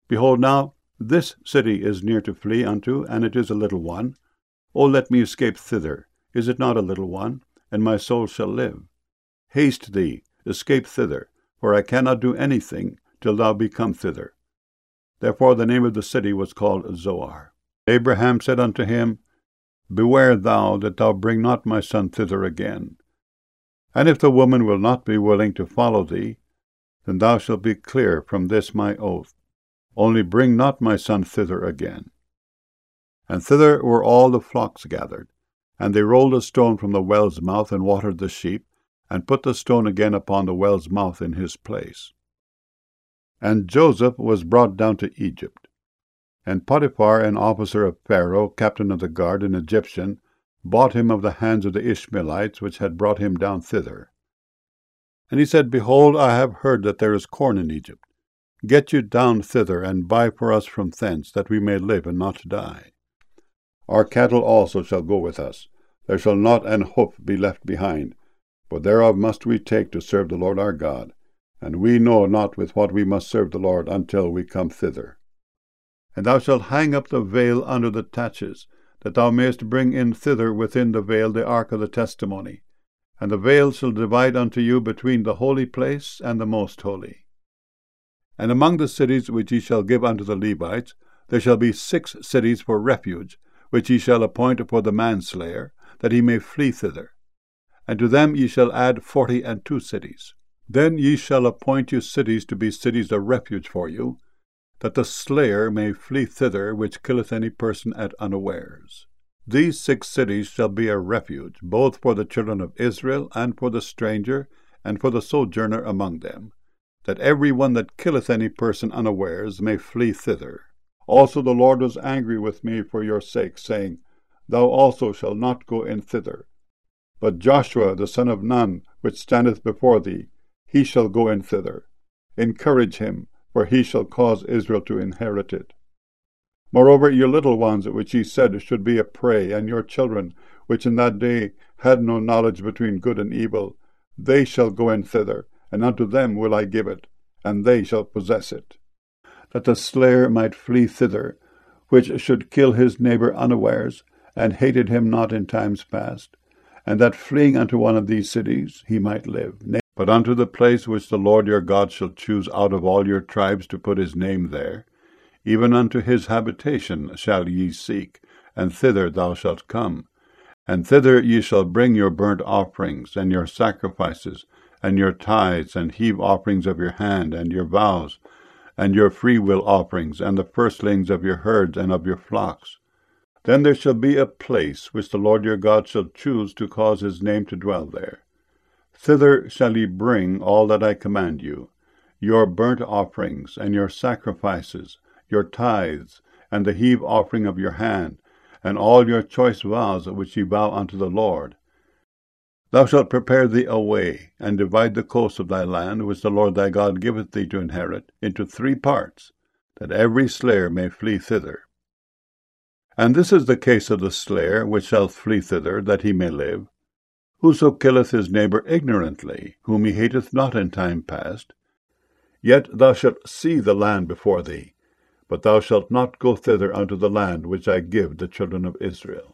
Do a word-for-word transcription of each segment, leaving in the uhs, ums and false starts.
Behold now, this city is near to flee unto, and it is a little one. O let me escape thither. Is it not a little one? And my soul shall live. Haste thee, escape thither, for I cannot do anything till thou be come thither. Therefore the name of the city was called Zoar. Abraham said unto him, Beware thou that thou bring not my son thither again. And if the woman will not be willing to follow thee, then thou shalt be clear from this my oath. Only bring not my son thither again. And thither were all the flocks gathered. And they rolled a stone from the well's mouth, and watered the sheep, and put the stone again upon the well's mouth in his place. And Joseph was brought down to Egypt. And Potiphar, an officer of Pharaoh, captain of the guard, an Egyptian, bought him of the hands of the Ishmaelites, which had brought him down thither. And he said, Behold, I have heard that there is corn in Egypt. Get you down thither, and buy for us from thence, that we may live and not die. Our cattle also shall go with us. There shall not an hoof be left behind, for thereof must we take to serve the Lord our God, and we know not with what we must serve the Lord until we come thither. And thou shalt hang up the veil under the taches, that thou mayest bring in thither within the veil the ark of the testimony. And the veil shall divide unto you between the holy place and the most holy. And among the cities which ye shall give unto the Levites, there shall be six cities for refuge, which ye shall appoint for the manslayer, that he may flee thither. And to them ye shall add forty and two cities. Then ye shall appoint you cities to be cities of refuge for you, that the slayer may flee thither, which killeth any person at unawares. These six cities shall be a refuge, both for the children of Israel, and for the stranger, and for the sojourner among them, that every one that killeth any person unawares may flee thither. Also the Lord was angry with me for your sake, saying, Thou also shalt not go in thither. But Joshua the son of Nun, which standeth before thee, he shall go in thither. Encourage him, for he shall cause Israel to inherit it. Moreover, your little ones, which ye said should be a prey, and your children, which in that day had no knowledge between good and evil, they shall go in thither, and unto them will I give it, and they shall possess it. That the slayer might flee thither, which should kill his neighbour unawares, and hated him not in times past, and that fleeing unto one of these cities he might live. But unto the place which the Lord your God shall choose out of all your tribes to put his name there, even unto his habitation shall ye seek, and thither thou shalt come. And thither ye shall bring your burnt offerings, and your sacrifices, and your tithes, and heave offerings of your hand, and your vows, and your freewill offerings, and the firstlings of your herds and of your flocks. Then there shall be a place which the Lord your God shall choose to cause his name to dwell there. Thither shall ye bring all that I command you, your burnt offerings, and your sacrifices, your tithes, and the heave offering of your hand, and all your choice vows which ye vow unto the Lord. Thou shalt prepare thee a way, and divide the coast of thy land, which the Lord thy God giveth thee to inherit, into three parts, that every slayer may flee thither. And this is the case of the slayer, which shall flee thither, that he may live. Whoso killeth his neighbour ignorantly, whom he hateth not in time past, yet thou shalt see the land before thee, but thou shalt not go thither unto the land which I give the children of Israel.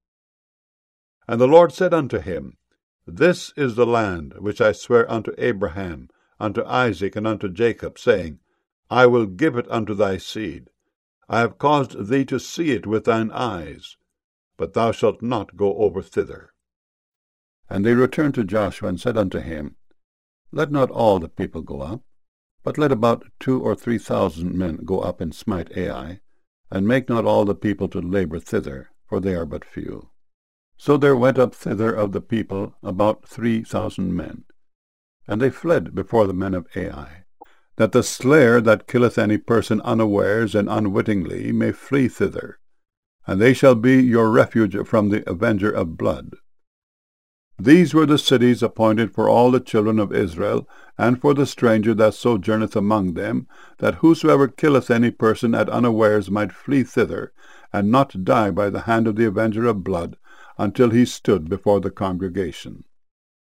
And the Lord said unto him, This is the land which I swear unto Abraham, unto Isaac, and unto Jacob, saying, I will give it unto thy seed. I have caused thee to see it with thine eyes, but thou shalt not go over thither. And they returned to Joshua, and said unto him, Let not all the people go up, but let about two or three thousand men go up and smite Ai, and make not all the people to labor thither, for they are but few. So there went up thither of the people about three thousand men, and they fled before the men of Ai, that the slayer that killeth any person unawares and unwittingly may flee thither, and they shall be your refuge from the avenger of blood. These were the cities appointed for all the children of Israel, and for the stranger that sojourneth among them, that whosoever killeth any person at unawares might flee thither, and not die by the hand of the avenger of blood, until he stood before the congregation.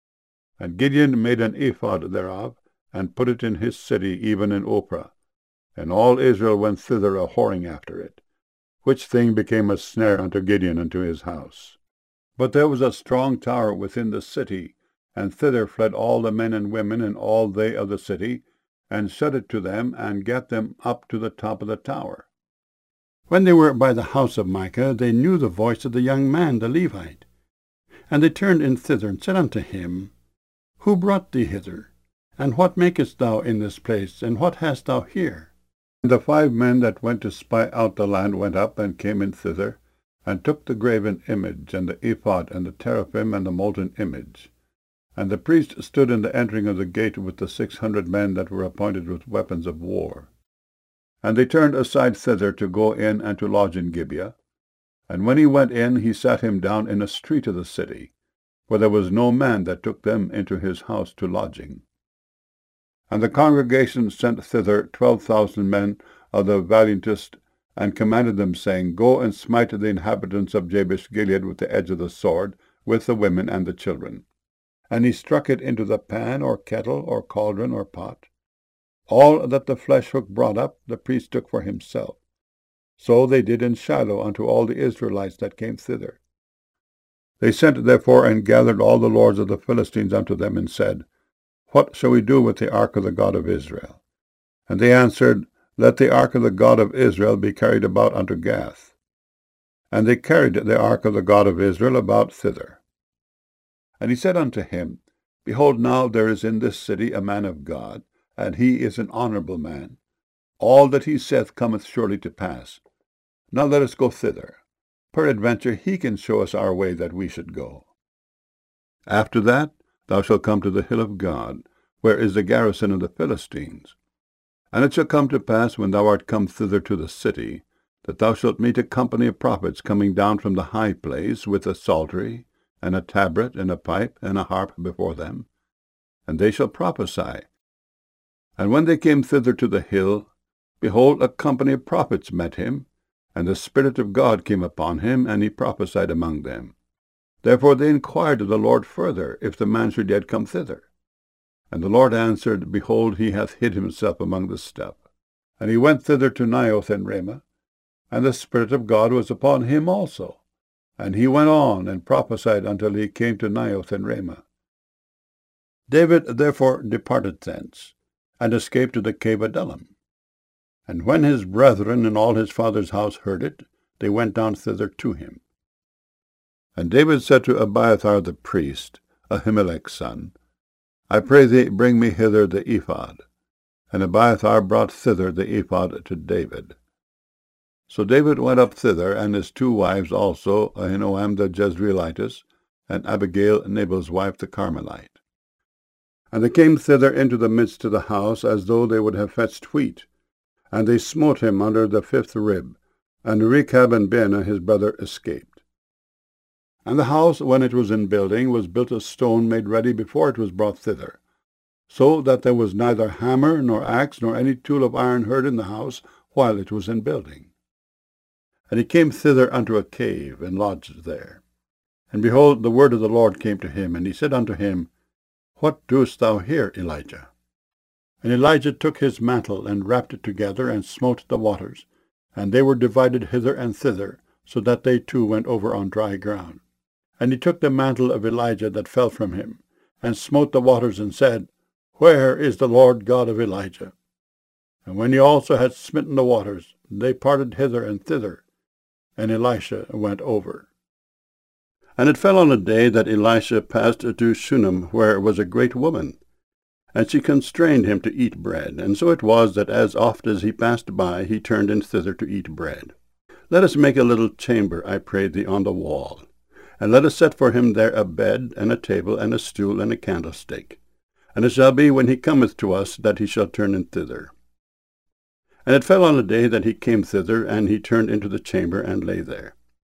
And Gideon made an ephod thereof, and put it in his city, even in Ophrah. and all Israel went thither a whoring after it, which thing became a snare unto Gideon and to his house. But there was a strong tower within the city, and thither fled all the men and women and all they of the city, and shut it to them, and gat them up to the top of the tower. When they were by the house of Micah, they knew the voice of the young man, the Levite. And they turned in thither, and said unto him, Who brought thee hither? And what makest thou in this place? And what hast thou here? And the five men that went to spy out the land went up, and came in thither, and took the graven image, and the ephod, and the teraphim, and the molten image. And the priest stood in the entering of the gate with the six hundred men that were appointed with weapons of war. And they turned aside thither to go in and to lodge in Gibeah. And when he went in, he sat him down in a street of the city, for there was no man that took them into his house to lodging. And the congregation sent thither twelve thousand men of the valiantest, and commanded them, saying, Go and smite the inhabitants of Jabesh Gilead with the edge of the sword, with the women and the children. And he struck it into the pan, or kettle, or cauldron, or pot. All that the flesh hook brought up, the priest took for himself. So they did in Shiloh unto all the Israelites that came thither. They sent therefore and gathered all the lords of the Philistines unto them, and said, What shall we do with the ark of the God of Israel? And they answered, Let the ark of the God of Israel be carried about unto Gath. And they carried the ark of the God of Israel about thither. And he said unto him, Behold, now there is in this city a man of God, and he is an honorable man. All that he saith cometh surely to pass. Now let us go thither. Peradventure he can show us our way that we should go. After that thou shalt come to the hill of God, where is the garrison of the Philistines. And it shall come to pass, when thou art come thither to the city, that thou shalt meet a company of prophets coming down from the high place, with a psaltery, and a tabret, and a pipe, and a harp before them. And they shall prophesy. And when they came thither to the hill, behold, a company of prophets met him, and the Spirit of God came upon him, and he prophesied among them. Therefore they inquired of the Lord further, if the man should yet come thither. And the Lord answered, Behold, he hath hid himself among the stuff. And he went thither to Naioth and Ramah, and the Spirit of God was upon him also. And he went on and prophesied until he came to Naioth and Ramah. David therefore departed thence, and escaped to the cave Adullam. And when his brethren and all his father's house heard it, they went down thither to him. And David said to Abiathar the priest, Ahimelech's son, I pray thee, bring me hither the ephod. And Abiathar brought thither the ephod to David. So David went up thither, and his two wives also, Ahinoam the Jezreelitess, and Abigail Nabal's wife the Carmelite. And they came thither into the midst of the house, as though they would have fetched wheat. And they smote him under the fifth rib, and Rechab and Baanah his brother escaped. And the house, when it was in building, was built of stone made ready before it was brought thither, so that there was neither hammer, nor axe, nor any tool of iron heard in the house while it was in building. And he came thither unto a cave, and lodged there. And behold, the word of the Lord came to him, and he said unto him, What doest thou here, Elijah? And Elijah took his mantle, and wrapped it together, and smote the waters, and they were divided hither and thither, so that they too went over on dry ground. And he took the mantle of Elijah that fell from him, and smote the waters, and said, Where is the Lord God of Elijah? And when he also had smitten the waters, they parted hither and thither, and Elisha went over. And it fell on a day that Elisha passed to Shunem, where was a great woman, and she constrained him to eat bread. And so it was that as oft as he passed by, he turned in thither to eat bread. Let us make a little chamber, I pray thee, on the wall, and let us set for him there a bed, and a table, and a stool, and a candlestick. And it shall be, when he cometh to us, that he shall turn in thither. And it fell on a day that he came thither, and he turned into the chamber, and lay there.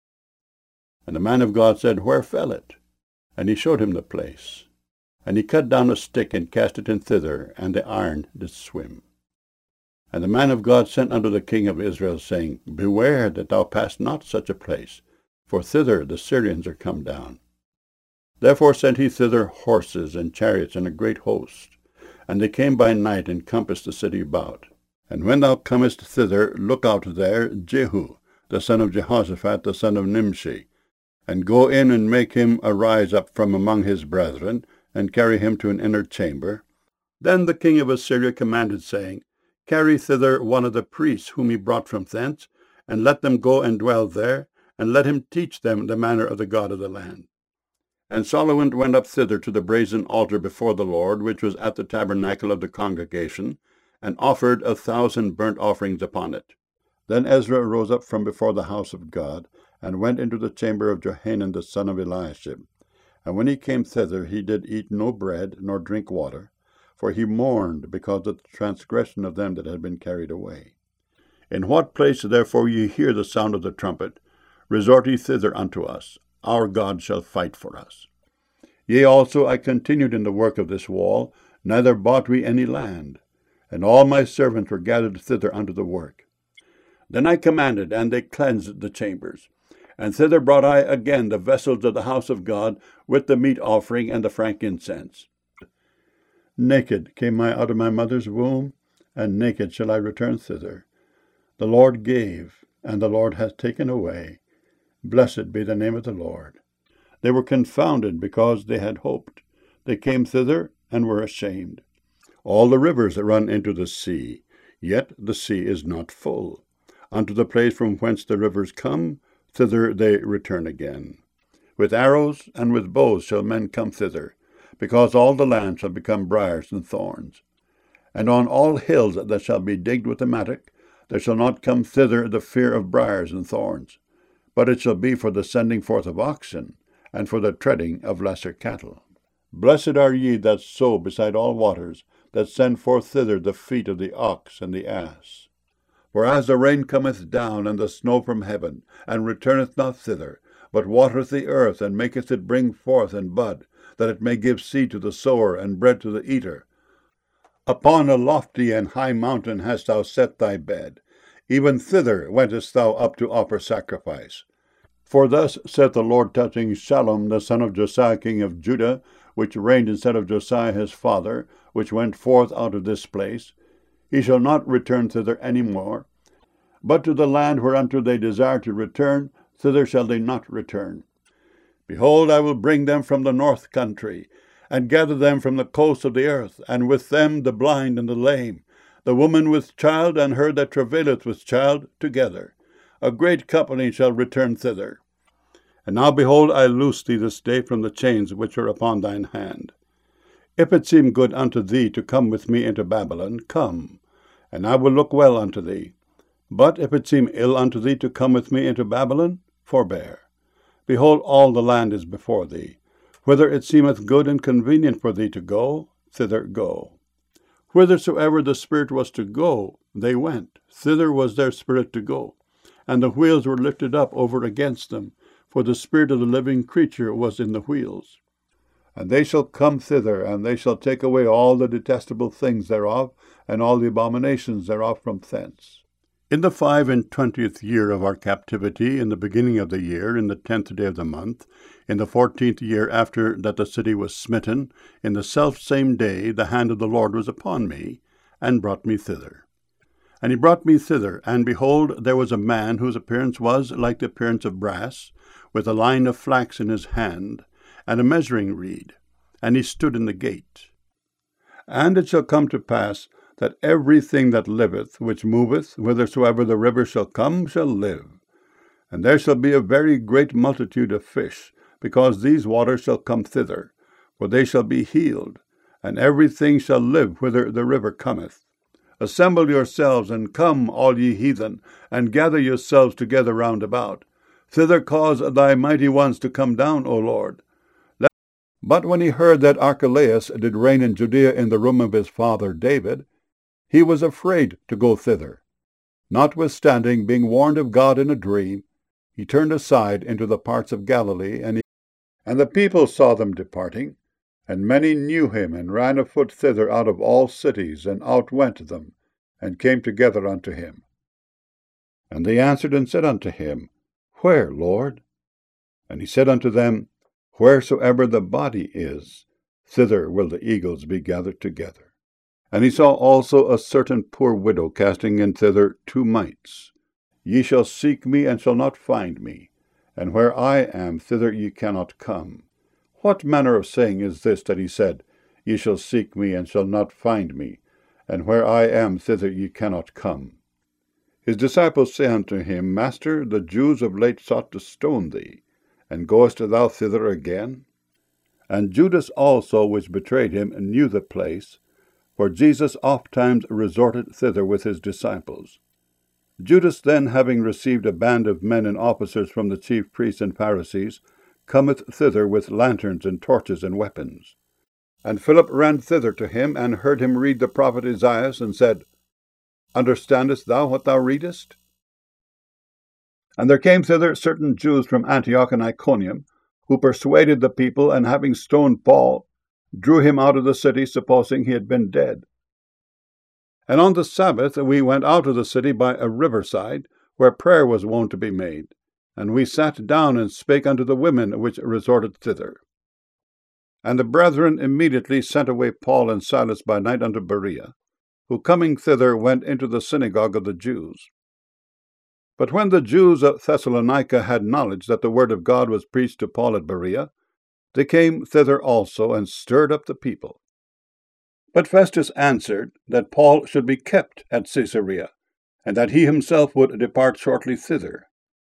And the man of God said, Where fell it? And he showed him the place. And he cut down a stick, and cast it in thither, and the iron did swim. And the man of God sent unto the king of Israel, saying, Beware that thou pass not such a place, for thither the Syrians are come down. Therefore sent he thither horses and chariots and a great host. And they came by night, and compassed the city about. And when thou comest thither, look out there Jehu, the son of Jehoshaphat, the son of Nimshi, and go in and make him arise up from among his brethren, and carry him to an inner chamber. Then the king of Assyria commanded, saying, Carry thither one of the priests whom he brought from thence, and let them go and dwell there, and let him teach them the manner of the God of the land. And Solomon went up thither to the brazen altar before the Lord, which was at the tabernacle of the congregation, and offered a thousand burnt offerings upon it. Then Ezra rose up from before the house of God, and went into the chamber of Johanan the son of Eliashib. And when he came thither, he did eat no bread, nor drink water, for he mourned because of the transgression of them that had been carried away. In what place therefore ye hear the sound of the trumpet, resort ye thither unto us. Our God shall fight for us. Yea, also I continued in the work of this wall, neither bought we any land. And all my servants were gathered thither unto the work. Then I commanded, and they cleansed the chambers. And thither brought I again the vessels of the house of God, with the meat offering and the frankincense. Naked came I out of my mother's womb, and naked shall I return thither. The Lord gave, and the Lord hath taken away. Blessed be the name of the Lord. They were confounded because they had hoped. They came thither, and were ashamed. All the rivers run into the sea, yet the sea is not full. Unto the place from whence the rivers come, thither they return again. With arrows and with bows shall men come thither, because all the land shall become briars and thorns. And on all hills that shall be digged with the mattock, there shall not come thither the fear of briars and thorns, but it shall be for the sending forth of oxen, and for the treading of lesser cattle. Blessed are ye that sow beside all waters, that send forth thither the feet of the ox and the ass. For as the rain cometh down, and the snow from heaven, and returneth not thither, but watereth the earth, and maketh it bring forth and bud, that it may give seed to the sower, and bread to the eater. Upon a lofty and high mountain hast thou set thy bed, even thither wentest thou up to offer sacrifice. For thus saith the Lord touching Shallum the son of Josiah king of Judah, which reigned instead of Josiah his father, which went forth out of this place, He shall not return thither any more, but to the land whereunto they desire to return, thither shall they not return. Behold, I will bring them from the north country, and gather them from the coasts of the earth, and with them the blind and the lame, the woman with child, and her that travaileth with child, together. A great company shall return thither. And now, behold, I loose thee this day from the chains which are upon thine hand. If it seem good unto thee to come with me into Babylon, come, and I will look well unto thee. But if it seem ill unto thee to come with me into Babylon, forbear. Behold, all the land is before thee. Whither it seemeth good and convenient for thee to go, thither go. Whithersoever the Spirit was to go, they went. Thither was their spirit to go. And the wheels were lifted up over against them, for the spirit of the living creature was in the wheels. And they shall come thither, and they shall take away all the detestable things thereof, and all the abominations thereof from thence. In the five and twentieth year of our captivity, in the beginning of the year, in the tenth day of the month, in the fourteenth year after that the city was smitten, in the selfsame day the hand of the Lord was upon me, and brought me thither. And he brought me thither, and behold, there was a man whose appearance was like the appearance of brass, with a line of flax in his hand, and a measuring reed, and he stood in the gate. And it shall come to pass, that everything that liveth, which moveth, whithersoever the river shall come, shall live. And there shall be a very great multitude of fish, because these waters shall come thither, for they shall be healed, and everything shall live whither the river cometh. Assemble yourselves, and come, all ye heathen, and gather yourselves together round about. Thither cause thy mighty ones to come down, O Lord. Let... But when he heard that Archelaus did reign in Judea in the room of his father David, he was afraid to go thither. Notwithstanding, being warned of God in a dream, he turned aside into the parts of Galilee, and, he... and the people saw them departing, and many knew him, and ran afoot thither out of all cities, and outwent them, and came together unto him. And they answered and said unto him, Where, Lord? And he said unto them, Wheresoever the body is, thither will the eagles be gathered together. And he saw also a certain poor widow casting in thither two mites. Ye shall seek me, and shall not find me, and where I am, thither ye cannot come. What manner of saying is this that he said, Ye shall seek me, and shall not find me, and where I am, thither ye cannot come? His disciples say unto him, Master, the Jews of late sought to stone thee, and goest thou thither again? And Judas also, which betrayed him, knew the place, for Jesus ofttimes resorted thither with his disciples. Judas then, having received a band of men and officers from the chief priests and Pharisees, cometh thither with lanterns and torches and weapons. And Philip ran thither to him, and heard him read the prophet Isaiah, and said, Understandest thou what thou readest? And there came thither certain Jews from Antioch and Iconium, who persuaded the people, and having stoned Paul, drew him out of the city, supposing he had been dead. And on the Sabbath we went out of the city by a riverside, where prayer was wont to be made. And we sat down and spake unto the women which resorted thither. And the brethren immediately sent away Paul and Silas by night unto Berea, who coming thither went into the synagogue of the Jews. But when the Jews of Thessalonica had knowledge that the word of God was preached to Paul at Berea, they came thither also, and stirred up the people. But Festus answered that Paul should be kept at Caesarea, and that he himself would depart shortly thither.